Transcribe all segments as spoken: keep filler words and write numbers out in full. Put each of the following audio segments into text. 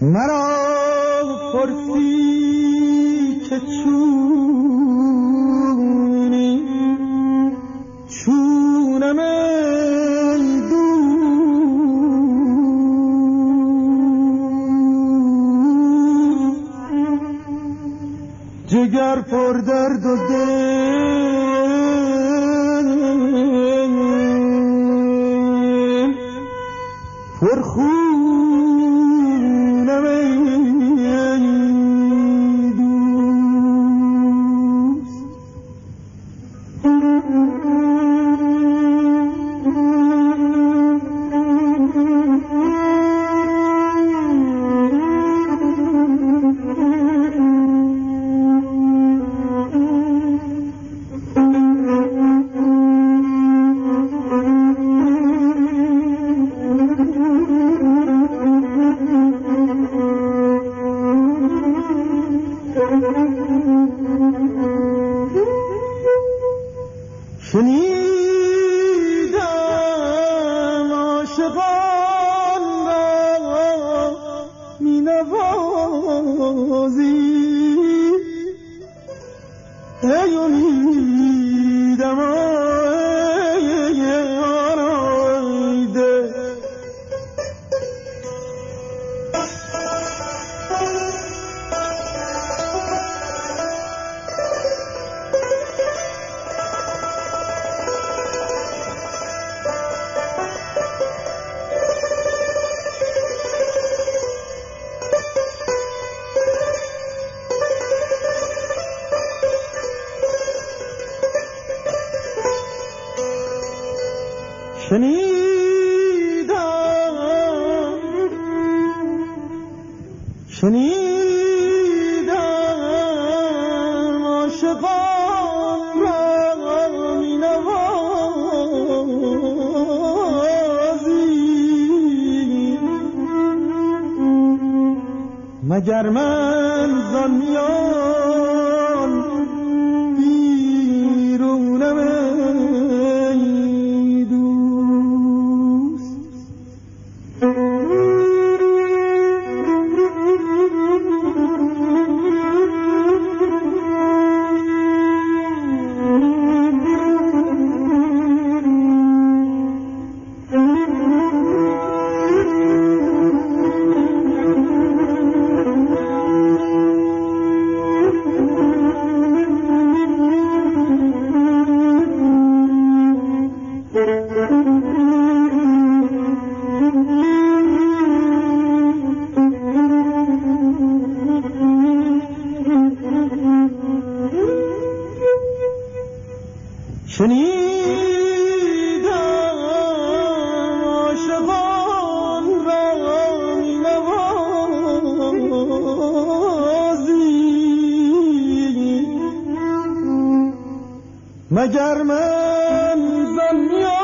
مرا پرسی که چونی چونم ای دوست، جگر پر درد و دل پر خونم ای شنیدم عاشقان را می نوازی، ای امیدم ای آرایده، شنیدم شنیدم عاشقان را می نوازی، مگر من زان میان بیرونم ای دوست. شنیدم عاشقان را می نوازی، مگر من زان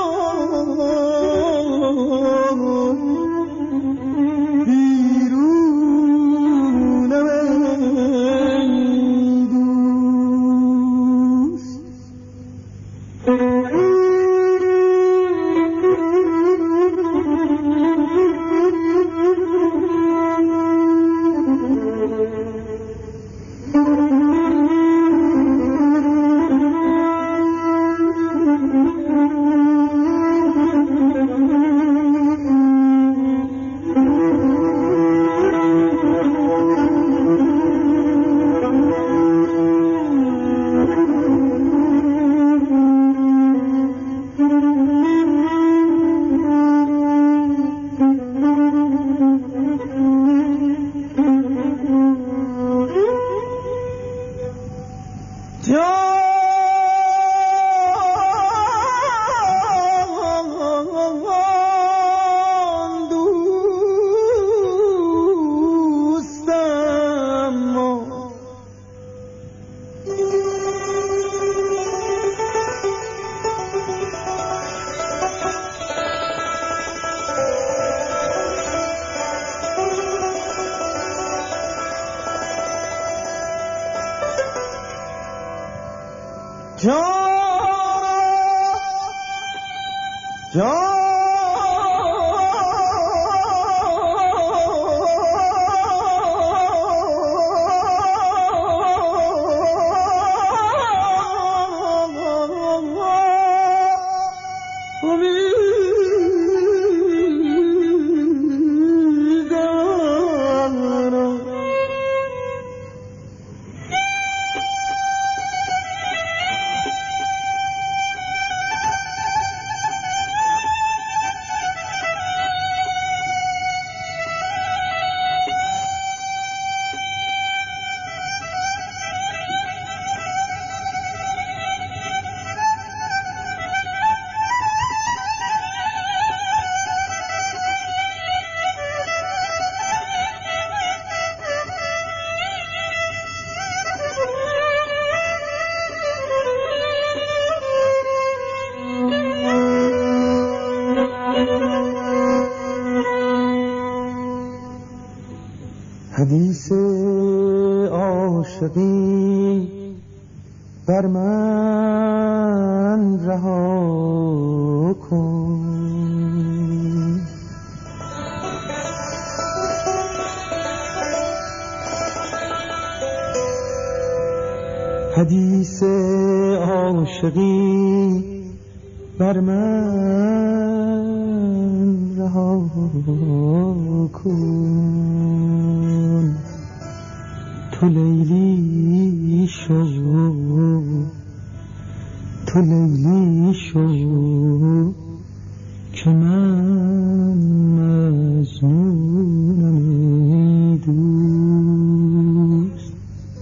میان بیرونم ای دوست. جان حدیث عاشقی بر من رها کن، حدیث عاشقی بر من رها کن. تو لیلی شو، تو لیلی شو که من مجنونم ای دوست.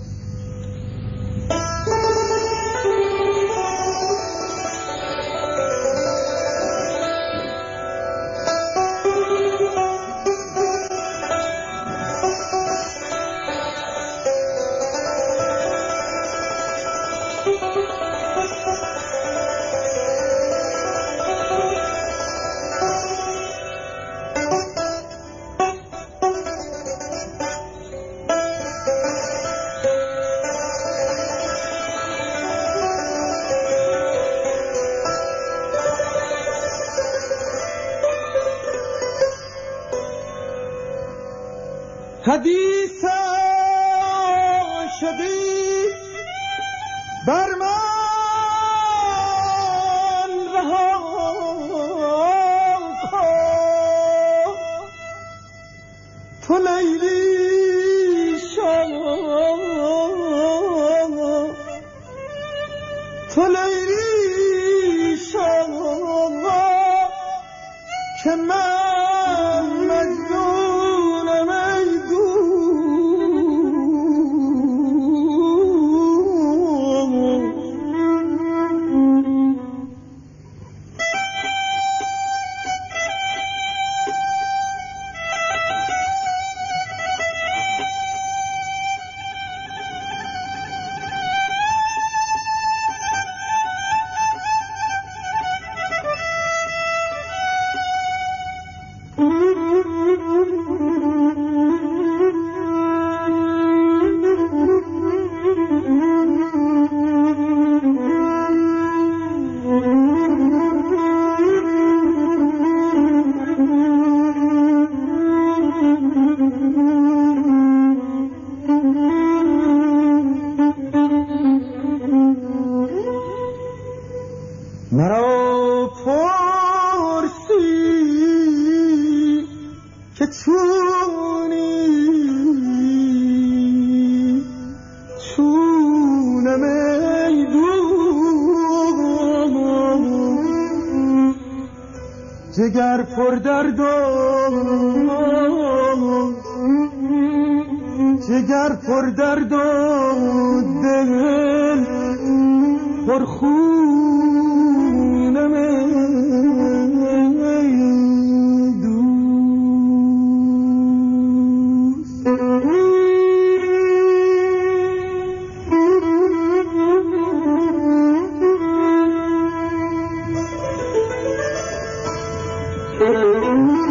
حدیث عاشقی بر من رها کن، تو لیلی شو، تو لیلی شو که من مجنونم ای مرا پرسی که چونی چونم ای دوست، جگر پر درد و جگر پر درد و دل پر خونم ای دوست.